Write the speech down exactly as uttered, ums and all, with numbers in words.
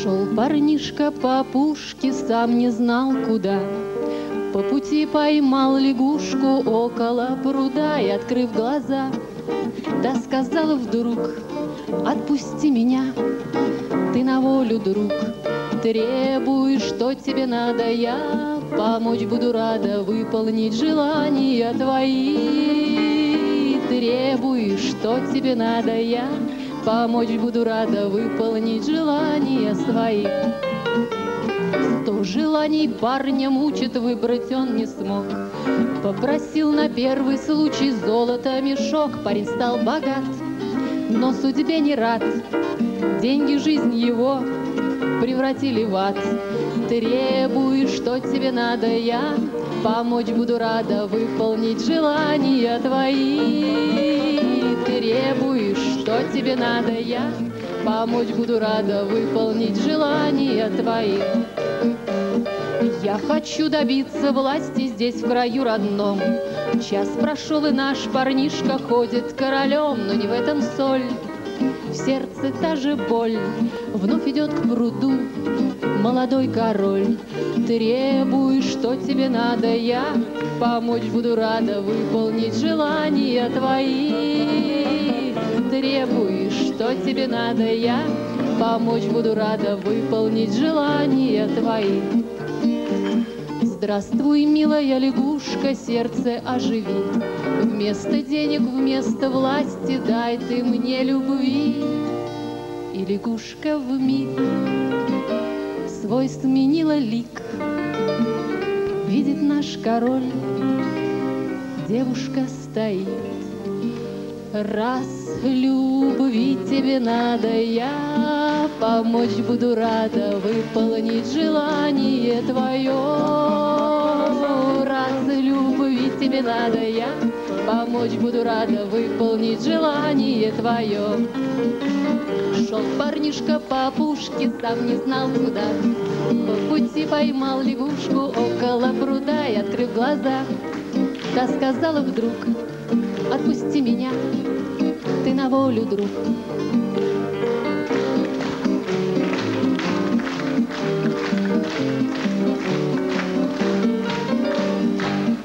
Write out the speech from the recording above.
Шел парнишка по опушке, сам не знал куда. По пути поймал лягушку около пруда и, открыв глаза, да сказал вдруг: отпусти меня, ты на волю, друг. Требуй, что тебе надо, я помочь буду рада, выполнить желания твои. Требуй, что тебе надо, я помочь буду рада, выполнить желания свои. Сто желаний парня мучит, выбрать он не смог. Попросил на первый случай золото мешок. Парень стал богат, но судьбе не рад. Деньги жизнь его превратили в ад. Требуй, что тебе надо, я помочь буду рада, выполнить желания твои. Требуй, что тебе надо, я помочь буду рада, выполнить желания твои. Я хочу добиться власти здесь, в краю родном. Час прошел, и наш парнишка ходит королем, но не в этом соль. В сердце та же боль, вновь идет к пруду молодой король. Требуй, что тебе надо, я помочь буду рада, выполнить желания твои. Требуй, что тебе надо, я помочь буду рада, выполнить желания твои. Здравствуй, милая лягушка, сердце оживи. Вместо денег, вместо власти дай ты мне любви. И лягушка вмиг свой сменила лик. Видит наш король, девушка стоит. Раз любви тебе надо, я помочь буду рада, выполнить желание твое. Раз любви тебе надо, я помочь буду рада, выполнить желание твое. Шел парнишка по опушке, сам не знал куда. По пути поймал лягушку около пруда и, открыв глаза, та сказала вдруг: отпусти меня, ты на волю, друг.